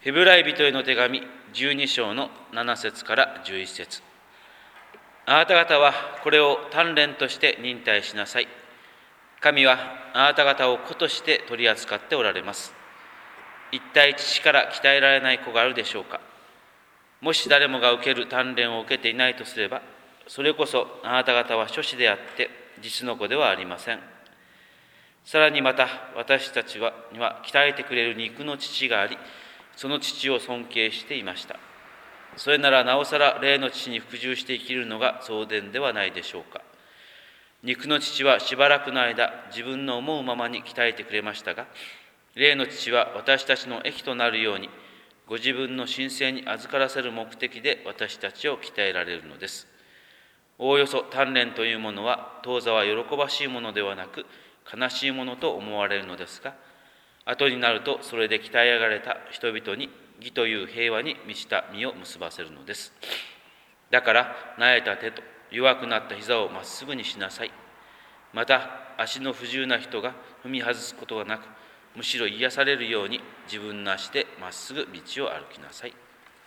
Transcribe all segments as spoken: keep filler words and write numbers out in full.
ヘブライ人への手紙じゅうに章のなな節からじゅういち節。あなた方はこれを鍛錬として忍耐しなさい。神はあなた方を子として取り扱っておられます。一体父から鍛えられない子があるでしょうか。もし誰もが受ける鍛錬を受けていないとすれば、それこそあなた方は諸子であって実の子ではありません。さらにまた私たちはには鍛えてくれる肉の父があり、その父を尊敬していました。それならなおさら霊の父に服従して生きるのが相伝ではないでしょうか。肉の父はしばらくの間自分の思うままに鍛えてくれましたが、霊の父は私たちの益となるようにご自分の神聖に預からせる目的で私たちを鍛えられるのです。おおよそ鍛錬というものは当座は喜ばしいものではなく悲しいものと思われるのですが、後になるとそれで鍛え上がれた人々に義という平和に満ちた実を結ばせるのです。だからなえた手と弱くなった膝をまっすぐにしなさい。また足の不自由な人が踏み外すことがなく、むしろ癒されるように自分の足でまっすぐ道を歩きなさい。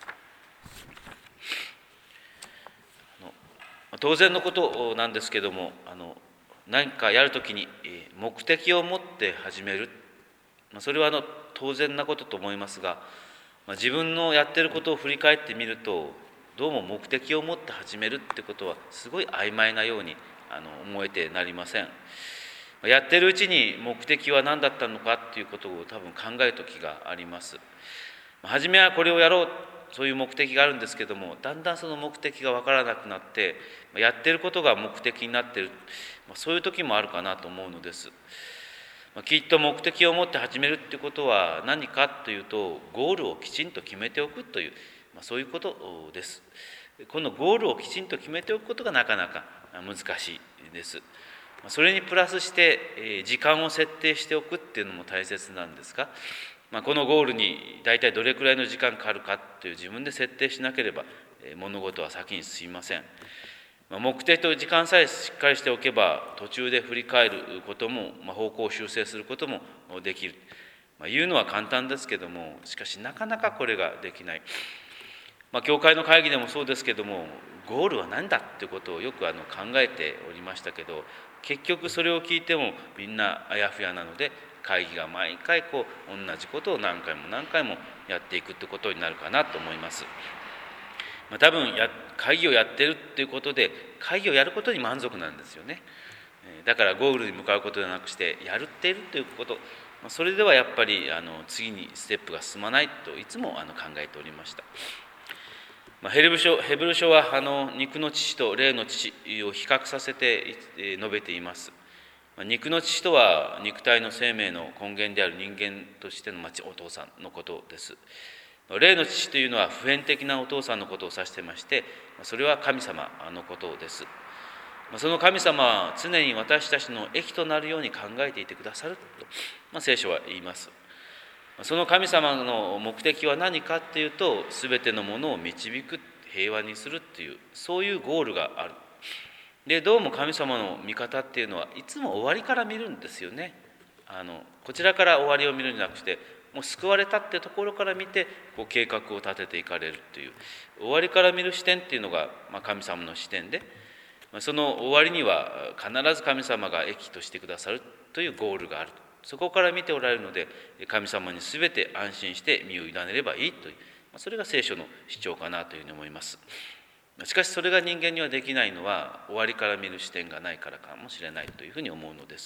当然のことなんですけども、あの何かやるときに目的を持って始める、それはあの当然なことと思いますが、自分のやってることを振り返ってみると、どうも目的を持って始めるってことはすごい曖昧なようにあの思えてなりません。やってるうちに目的は何だったのかっていうことを多分考える時があります。初めはこれをやろう、そういう目的があるんですけども、だんだんその目的が分からなくなって、やってることが目的になっている、そういう時もあるかなと思うのです。きっと目的を持って始めるっていうことは何かというと、ゴールをきちんと決めておくという、そういうことです。このゴールをきちんと決めておくことがなかなか難しいです。それにプラスして時間を設定しておくっていうのも大切なんですが、まあ、このゴールに大体どれくらいの時間かかるかという自分で設定しなければ物事は先に進みません。目的と時間さえしっかりしておけば、途中で振り返ることも、まあ、方向を修正することもできる、まあ、言うのは簡単ですけども、しかしなかなかこれができない。まあ、教会の会議でもそうですけども、ゴールは何だっていうことをよくあの考えておりましたけど、結局それを聞いてもみんなあやふやなので、会議が毎回こう同じことを何回も何回もやっていくってことになるかなと思います。まあ、多分や会議をやってるっていうことで、会議をやることに満足なんですよね。だからゴールに向かうことではなくして、やるっているということ、それではやっぱりあの次にステップが進まないといつもあの考えておりました。まあ、ヘブル書、ヘブル書はあの肉の父と霊の父を比較させて述べています。肉の父とは肉体の生命の根源である人間としてのお父さんのことです。霊の父というのは普遍的なお父さんのことを指してまして、それは神様のことです。その神様は常に私たちの益となるように考えていてくださると、まあ、聖書は言います。その神様の目的は何かっていうと、すべてのものを導く、平和にするっていう、そういうゴールがある。で、どうも神様の見方っていうのはいつも終わりから見るんですよね。あのこちらから終わりを見るんじゃなくて、もう救われたってところから見てこう計画を立てていかれるという、終わりから見る視点っていうのが、まあ、神様の視点で、その終わりには必ず神様が益としてくださるというゴールがある。そこから見ておられるので、神様にすべて安心して身を委ねればいいという、それが聖書の主張かなというふうに思います。しかしそれが人間にはできないのは、終わりから見る視点がないからかもしれないというふうに思うのです。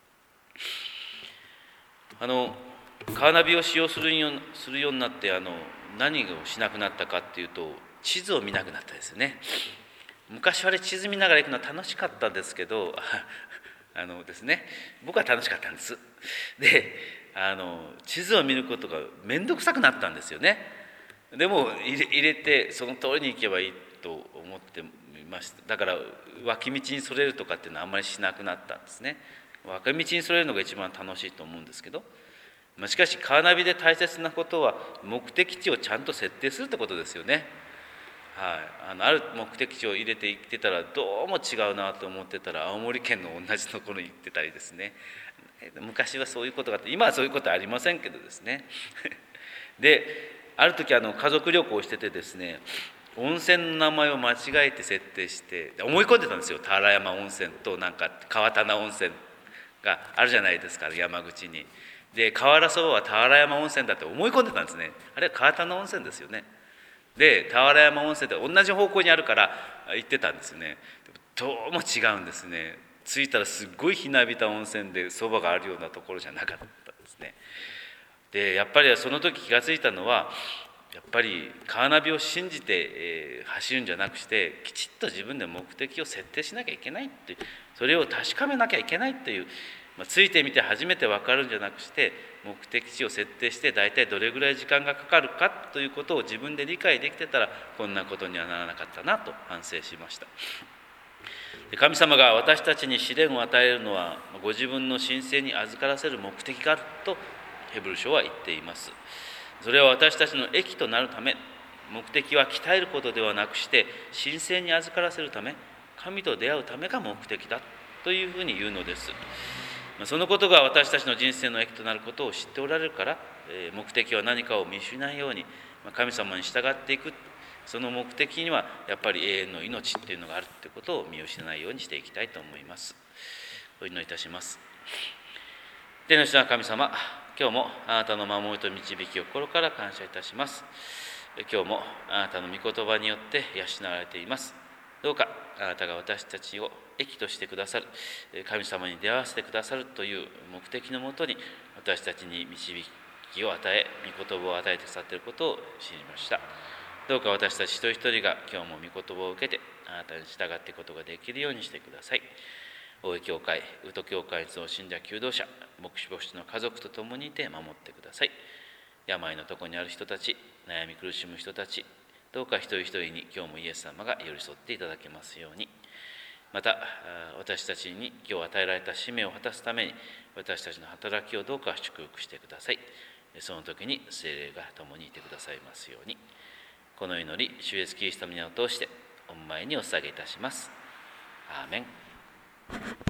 あのカーナビを使用するようするようになって、あの何をしなくなったかっていうと、地図を見なくなったですね。昔はあれ地図見ながら行くのは楽しかったんですけど、あのですね、僕は楽しかったんです。で、あの地図を見ることが面倒くさくなったんですよね。でも入れ、入れてその通りに行けばいいと思っていました。だから脇道にそれるとかっていうのはあんまりしなくなったんですね。脇道にそれるのが一番楽しいと思うんですけど、しかしカーナビで大切なことは目的地をちゃんと設定するってことですよね。はい、あのある目的地を入れて行ってたらどうも違うなと思ってたら、青森県の同じところに行ってたりですね。昔はそういうことがあって、今はそういうことはありませんけどですね。で、 ある時あの家族旅行をしててですね、温泉の名前を間違えて設定して思い込んでたんですよ。田原山温泉となんか川棚温泉があるじゃないですか、山口に。で河原そばは田原山温泉だって思い込んでたんですね。あれは川棚温泉ですよね。で田原山温泉って同じ方向にあるから行ってたんですよね。どうも違うんですね。着いたらすっごいひなびた温泉でそばがあるようなところじゃなかったんですね。でやっぱりその時気がついたのは、やっぱりカーナビを信じて、えー、走るんじゃなくしてきちっと自分で目的を設定しなきゃいけないっていう、それを確かめなきゃいけないっていう、まあ、ついてみて初めて分かるんじゃなくして目的地を設定して大体どれぐらい時間がかかるかということを自分で理解できてたらこんなことにはならなかったなと反省しました。で神様が私たちに試練を与えるのはご自分の神聖に預からせる目的があるとヘブル書は言っています。それは私たちの益となるため、目的は鍛えることではなくして神聖に預からせるため、神と出会うためが目的だというふうに言うのです。そのことが私たちの人生の益となることを知っておられるから、目的は何かを見失うように神様に従っていく、その目的にはやっぱり永遠の命っていうのがあるということを見失わないようにしていきたいと思います。お祈りいたします。天の父なる神様、今日もあなたの守りと導きを心から感謝いたします。今日もあなたの御言葉によって養われています。どうかあなたが私たちを益としてくださる、神様に出会わせてくださるという目的のもとに私たちに導きを与え、御言葉を与えてくださっていることを知りました。どうか私たち一人一人が今日も御言葉を受けてあなたに従っていくことができるようにしてください。大井教会、宇都教会の信者求道者、牧師牧師の家族と共にいて守ってください。病のところにある人たち、悩み苦しむ人たち、どうか一人一人に今日もイエス様が寄り添っていただけますように。また私たちに今日与えられた使命を果たすために私たちの働きをどうか祝福してください。その時に聖霊が共にいてくださいますように。この祈り、主イエスキリストの皆を通して御前にお捧げいたします。アーメン。